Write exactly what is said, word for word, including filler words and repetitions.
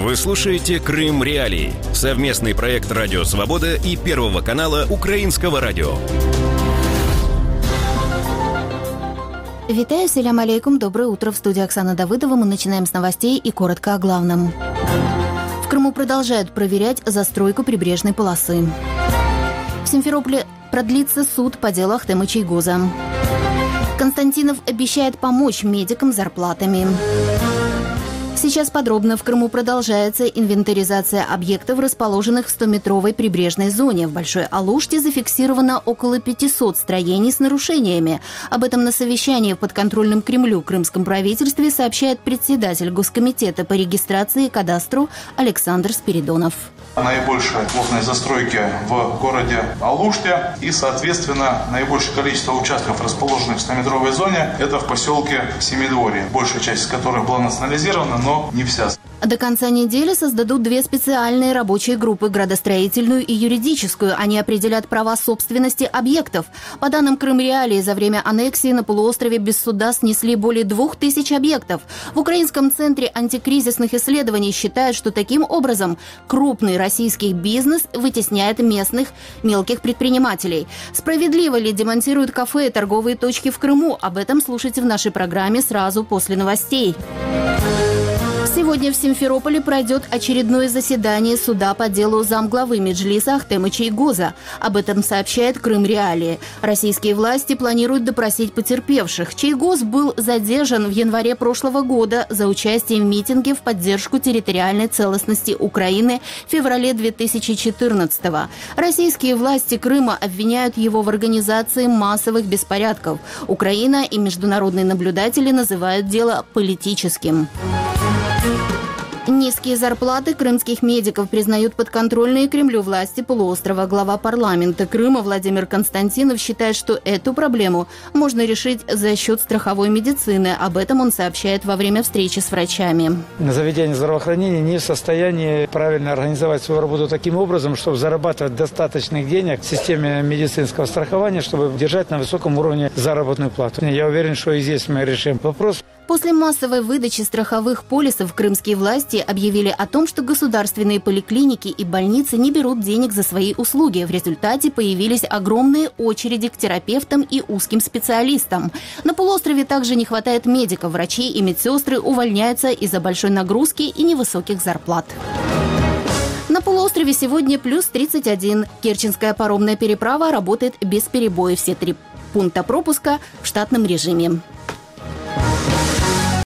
Вы слушаете «Крым Реалии» – совместный проект «Радио Свобода» и Первого канала Украинского радио. Витаю, селям алейкум, доброе утро. В студии Оксана Давыдова. Мы начинаем с новостей и коротко о главном. В Крыму продолжают проверять застройку прибрежной полосы. В Симферополе продлится суд по делу Ахтема Чийгоза. Константинов обещает помочь медикам зарплатами. Сейчас подробно. В Крыму продолжается инвентаризация объектов, расположенных в стометровой прибрежной зоне. В Большой Алуште зафиксировано около пятисот строений с нарушениями. Об этом на совещании в подконтрольном Кремлю крымском правительстве сообщает председатель Госкомитета по регистрации и кадастру Александр Спиридонов. Наибольшая плотность застройки в городе Алуште и, соответственно, наибольшее количество участков, расположенных в стометровой зоне, это в поселке Семидворье, большая часть из которых была национализирована, но не вся. До конца недели создадут две специальные рабочие группы – градостроительную и юридическую. Они определят права собственности объектов. По данным Крым Реалии, за время аннексии на полуострове без суда снесли более двух тысяч объектов. В Украинском центре антикризисных исследований считают, что таким образом крупный российский бизнес вытесняет местных мелких предпринимателей. Справедливо ли демонтируют кафе и торговые точки в Крыму? Об этом слушайте в нашей программе сразу после новостей. Сегодня в Симферополе пройдет очередное заседание суда по делу замглавы Меджлиса Ахтема Чийгоза. Об этом сообщает Крым Реалии. Российские власти планируют допросить потерпевших. Чийгоз был задержан в январе прошлого года за участие в митинге в поддержку территориальной целостности Украины в феврале две тысячи четырнадцатого. Российские власти Крыма обвиняют его в организации массовых беспорядков. Украина и международные наблюдатели называют дело политическим. Низкие зарплаты крымских медиков признают подконтрольные Кремлю власти полуострова. Глава парламента Крыма Владимир Константинов считает, что эту проблему можно решить за счет страховой медицины. Об этом он сообщает во время встречи с врачами. Заведение здравоохранения не в состоянии правильно организовать свою работу таким образом, чтобы зарабатывать достаточных денег в системе медицинского страхования, чтобы держать на высоком уровне заработную плату. Я уверен, что и здесь мы решим вопрос. После массовой выдачи страховых полисов крымские власти объявили о том, что государственные поликлиники и больницы не берут денег за свои услуги. В результате появились огромные очереди к терапевтам и узким специалистам. На полуострове также не хватает медиков. Врачи и медсестры увольняются из-за большой нагрузки и невысоких зарплат. На полуострове сегодня плюс тридцать один. Керченская паромная переправа работает без перебоев. Все три пункта пропуска в штатном режиме.